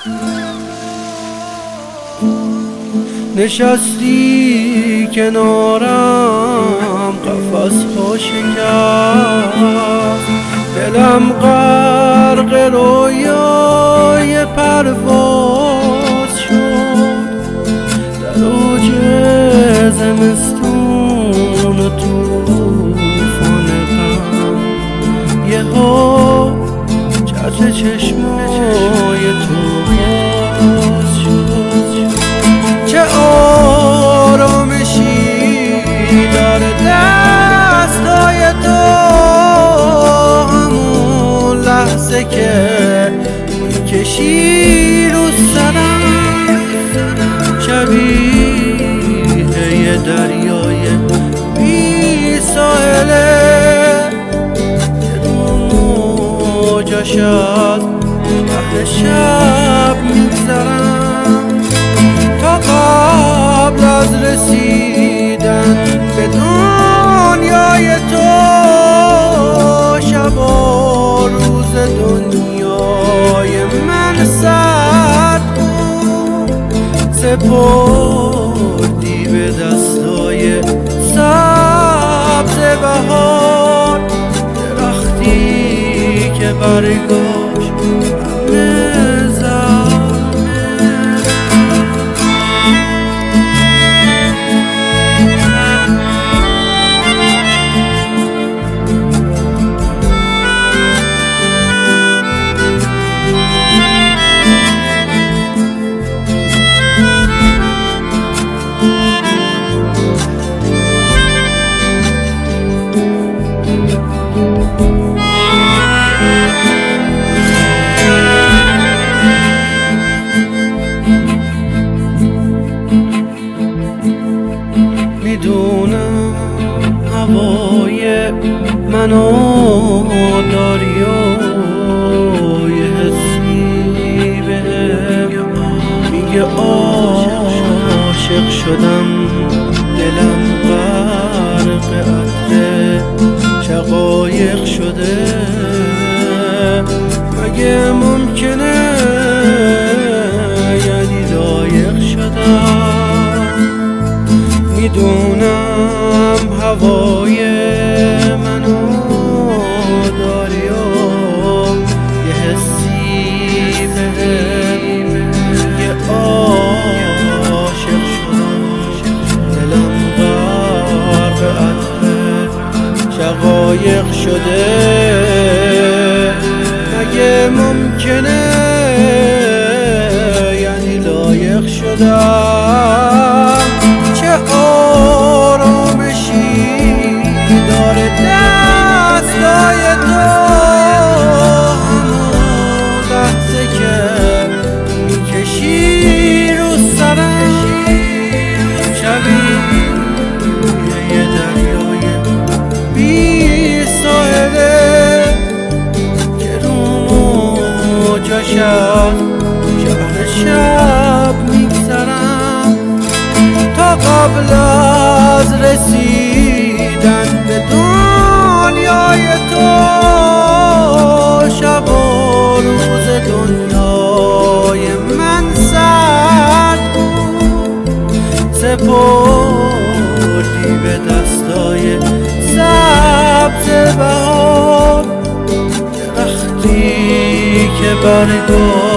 نشستی کنارم قفس ها شکست، دلم غرق رویای پرواز شد. در اوج زمستون و توفان غم یهو چتر چشمای تو باز شد. چه آرامشی داره دستای تو، همون لحظه که میکشی رو سرم، شبیه یه دریای بی ساحله که رو موجاش از وقت شب میگذرم. تا قبل از رسیدن به دنیای تو، شب و روز دنیای من سرد بود. سپردی به دستای سبز بهار، درختی که برگاش میدونم هوای منو داری و یه حسی بهم میگه عاشق شدم. دلم غرق عطر شقایق شده، مگه ممکنه یعنی لایق شدم؟ میدونم هوای منو داری و یه حسی بهم یه عاشق شدم. دلم غرق عطر شقایق شده، مگه ممکنه یعنی لایق شدم؟ چه آرامشی داره دستای تو، همون لحظه که میکشی رو سرم، شبیه یه دریای بی ساحله که رو موجاش از شهر شب میگذرم. تا قبل از رسیدن به دنیای تو، شب و روز دنیای من سرد بود. سپردی به دستای سبز بهار، درختی که برگاش